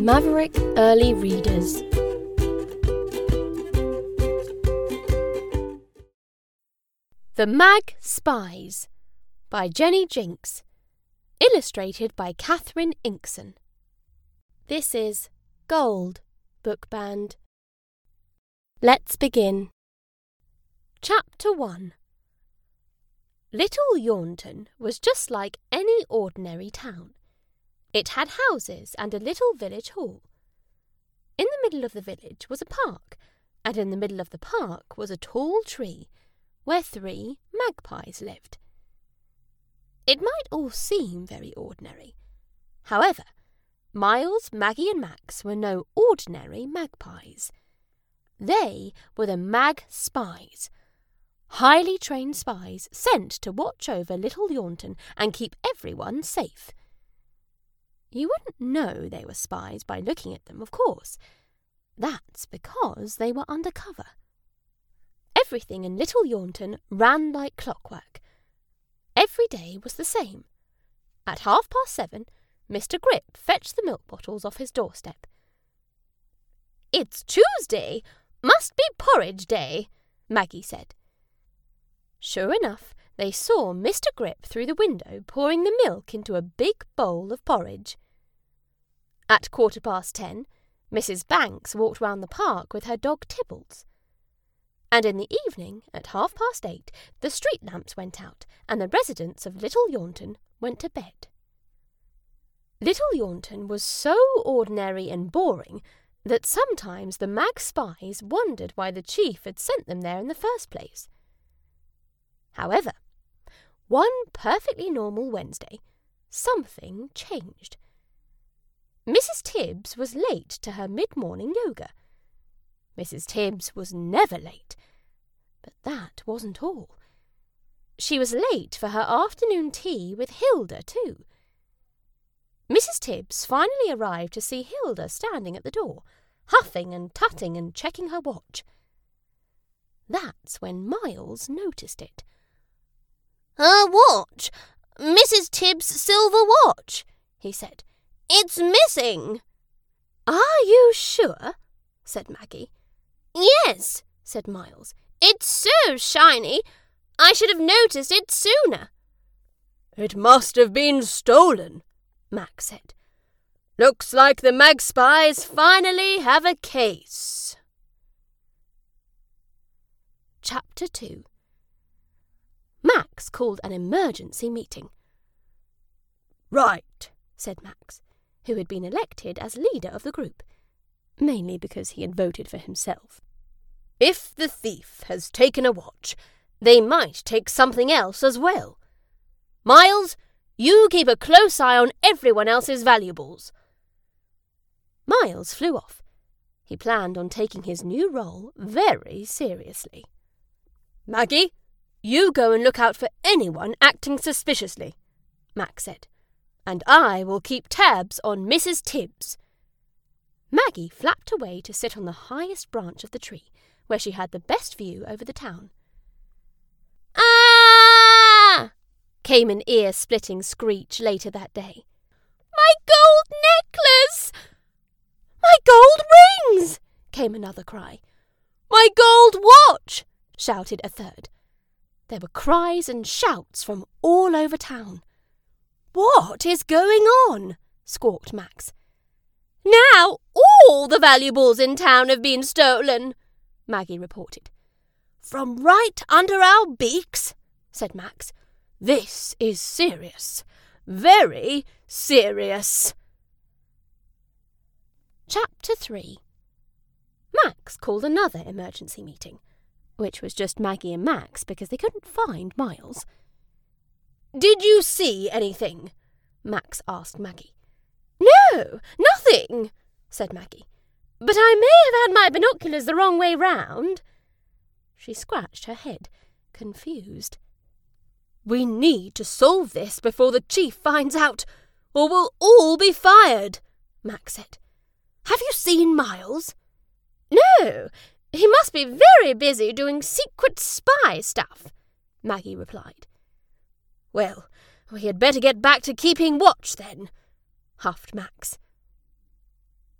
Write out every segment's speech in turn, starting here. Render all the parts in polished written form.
Maverick Early Readers. The Mag Spies by Jenny Jinks. Illustrated by Catherine Inkson. This is Gold Book Band. Let's begin. Chapter 1. Little Yaunton was just like any ordinary town. It had houses and a little village hall. In the middle of the village was a park, and in the middle of the park was a tall tree where 3 magpies lived. It might all seem very ordinary. However, Miles, Maggie and Max were no ordinary magpies. They were the Mag Spies, highly trained spies sent to watch over Little Yaunton and keep everyone safe. You wouldn't know they were spies by looking at them, of course. That's because they were undercover. Everything in Little Yaunton ran like clockwork. Every day was the same. At 7:30, Mr. Grip fetched the milk bottles off his doorstep. "It's Tuesday. Must be porridge day," Maggie said. Sure enough, they saw Mr. Grip through the window pouring the milk into a big bowl of porridge. At 10:15, Mrs. Banks walked round the park with her dog Tibbles. And in the evening, at 8:30, the street lamps went out, and the residents of Little Yaunton went to bed. Little Yaunton was so ordinary and boring that sometimes the Mag Spies wondered why the chief had sent them there in the first place. However, one perfectly normal Wednesday, something changed. Mrs. Tibbs was late to her mid-morning yoga. Mrs. Tibbs was never late. But that wasn't all. She was late for her afternoon tea with Hilda, too. Mrs. Tibbs finally arrived to see Hilda standing at the door, huffing and tutting and checking her watch. That's when Miles noticed it. "Her watch! Mrs. Tibbs' silver watch," he said. "It's missing." "Are you sure?" said Maggie. "Yes," said Miles. "It's so shiny. I should have noticed it sooner." "It must have been stolen," Max said. "Looks like the Mag Spies finally have a case." Chapter 2. Max called an emergency meeting. "Right," said Max, who had been elected as leader of the group, mainly because he had voted for himself. "If the thief has taken a watch, they might take something else as well. Miles, you keep a close eye on everyone else's valuables." Miles flew off. He planned on taking his new role very seriously. "Maggie, you go and look out for anyone acting suspiciously," Max said, "and I will keep tabs on Mrs. Tibbs." Maggie flapped away to sit on the highest branch of the tree, where she had the best view over the town. "Ah!" came an ear-splitting screech later that day. "My gold necklace! My gold rings!" came another cry. "My gold watch!" shouted a third. There were cries and shouts from all over town. "What is going on?" squawked Max. "Now all the valuables in town have been stolen," Maggie reported. "From right under our beaks," said Max. "This is serious. Very serious." Chapter 3. Max called another emergency meeting, which was just Maggie and Max because they couldn't find Miles. "Did you see anything?" Max asked Maggie. "No, nothing," said Maggie. "But I may have had my binoculars the wrong way round." She scratched her head, confused. "We need to solve this before the chief finds out, or we'll all be fired," Max said. "Have you seen Miles?" "No, he must be very busy doing secret spy stuff," Maggie replied. "Well, we had better get back to keeping watch then," huffed Max.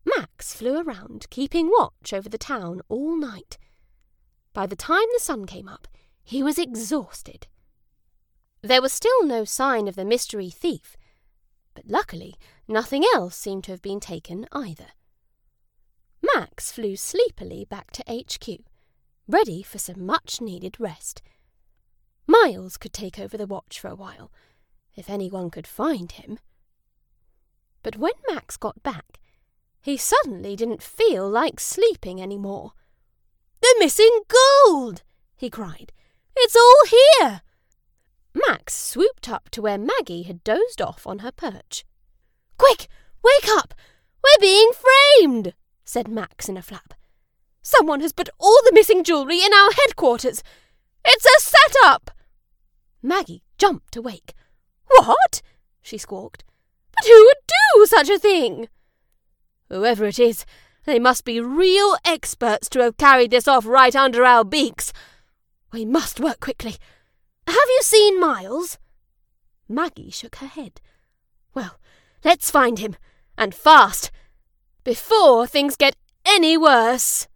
Max flew around, keeping watch over the town all night. By the time the sun came up, he was exhausted. There was still no sign of the mystery thief, but luckily nothing else seemed to have been taken either. Max flew sleepily back to HQ, ready for some much-needed rest. Miles could take over the watch for a while, if anyone could find him. But when Max got back, he suddenly didn't feel like sleeping any more. "The missing gold!" he cried. "It's all here!" Max swooped up to where Maggie had dozed off on her perch. "Quick, wake up! We're being framed!" said Max in a flap. "Someone has put all the missing jewellery in our headquarters! It's a set-up!" Maggie jumped awake. "What?" she squawked. "But who would do such a thing?" "Whoever it is, they must be real experts to have carried this off right under our beaks. We must work quickly. Have you seen Miles?" Maggie shook her head. "Well, let's find him, and fast, before things get any worse."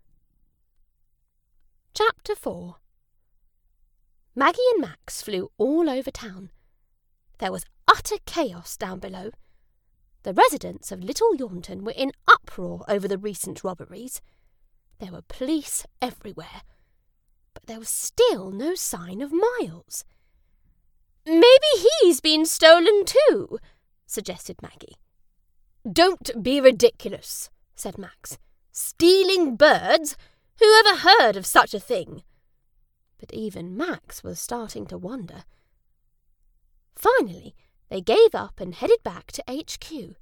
Chapter 4. Maggie and Max flew all over town. There was utter chaos down below. The residents of Little Yaunton were in uproar over the recent robberies. There were police everywhere, but there was still no sign of Miles. "Maybe he's been stolen too," suggested Maggie. "Don't be ridiculous," said Max. "Stealing birds? Who ever heard of such a thing?" But even Max was starting to wonder. Finally, they gave up and headed back to HQ.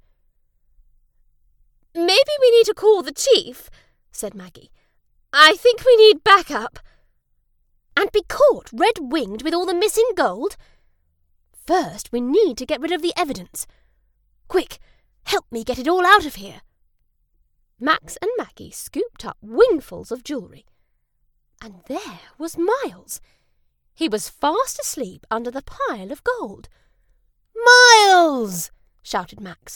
"Maybe we need to call the chief," said Maggie. "I think we need backup." "And be caught red-winged with all the missing gold? First, we need to get rid of the evidence. Quick, help me get it all out of here." Max and Maggie scooped up wingfuls of jewellery. And there was Miles. He was fast asleep under the pile of gold. "Miles!" shouted Max.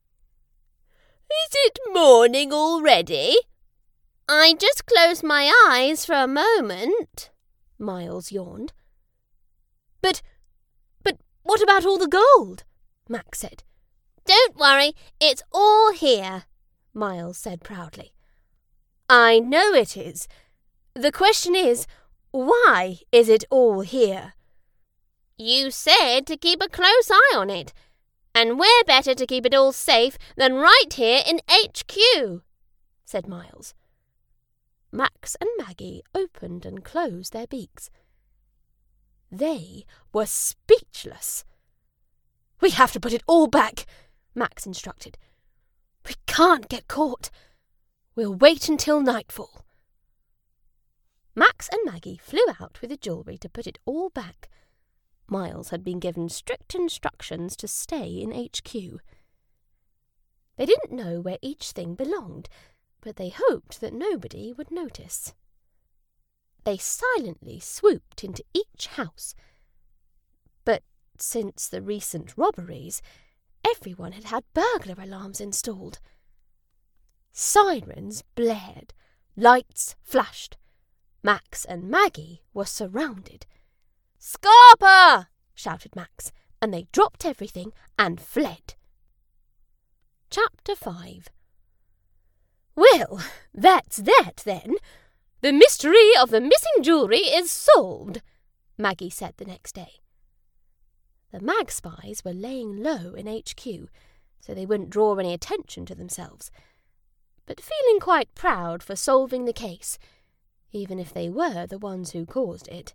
"Is it morning already?" "I just closed my eyes for a moment," Miles yawned. But what about all the gold?" Max said. "Don't worry, it's all here," Miles said proudly. "I know it is. The question is, why is it all here?" "You said to keep a close eye on it, and we're better to keep it all safe than right here in HQ," said Miles. Max and Maggie opened and closed their beaks. They were speechless. "We have to put it all back," Max instructed. "We can't get caught. We'll wait until nightfall." Max and Maggie flew out with the jewellery to put it all back. Miles had been given strict instructions to stay in HQ. They didn't know where each thing belonged, but they hoped that nobody would notice. They silently swooped into each house. But since the recent robberies, everyone had had burglar alarms installed. Sirens blared, lights flashed. Max and Maggie were surrounded. "Scarper!" shouted Max, and they dropped everything and fled. Chapter 5. "Well, that's that, then. The mystery of the missing jewellery is solved," Maggie said the next day. The Magspies were laying low in HQ, so they wouldn't draw any attention to themselves, but feeling quite proud for solving the case, even if they were the ones who caused it.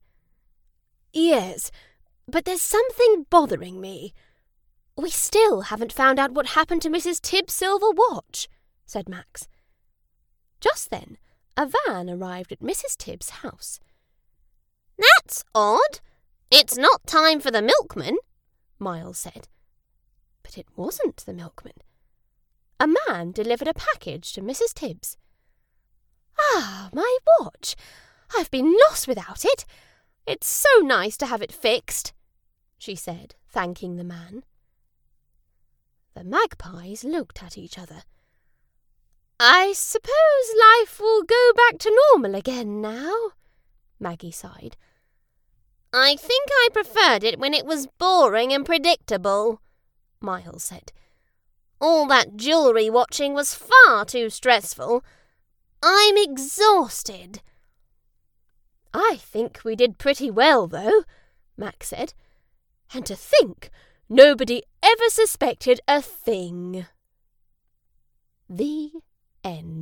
"Yes, but there's something bothering me. We still haven't found out what happened to Mrs. Tibbs' silver watch," said Max. Just then, a van arrived at Mrs. Tibbs' house. "That's odd. It's not time for the milkman," Miles said. But it wasn't the milkman. A man delivered a package to Mrs. Tibbs. "Ah, my watch! I've been lost without it. It's so nice to have it fixed," she said, thanking the man. The Magpies looked at each other. I suppose life will go back to normal again now, Maggie sighed. I think I preferred it when it was boring and predictable, Miles said. All that jewellery watching was far too stressful. I'm exhausted. I think we did pretty well, though, Mac said. And to think, nobody ever suspected a thing. The end.